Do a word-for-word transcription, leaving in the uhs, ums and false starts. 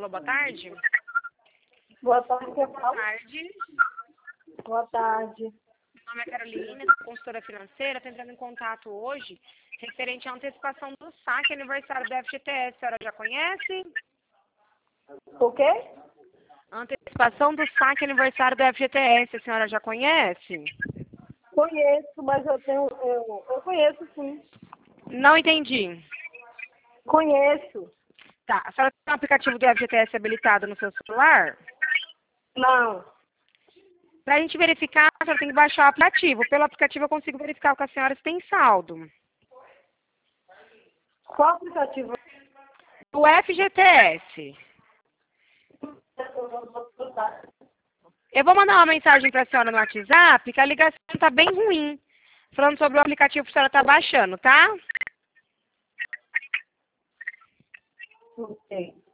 Alô, boa tarde. Boa tarde, que Boa fala? tarde. Boa tarde. Meu nome é Carolina, sou consultora financeira. Estou entrando em contato hoje referente à antecipação do saque aniversário do F G T S. A senhora já conhece? O quê? Antecipação do saque aniversário do F G T S. A senhora já conhece? Conheço, mas eu tenho. Eu, eu conheço sim. Não entendi. Conheço. Tá. A senhora tem um aplicativo do F G T S habilitado no seu celular? Não. Para a gente verificar, a senhora tem que baixar o aplicativo. Pelo aplicativo eu consigo verificar com a senhora se tem saldo. Qual aplicativo? O F G T S. Eu vou mandar uma mensagem para a senhora no WhatsApp, que a ligação está bem ruim. Falando sobre o aplicativo que a senhora está baixando, tá? Ok.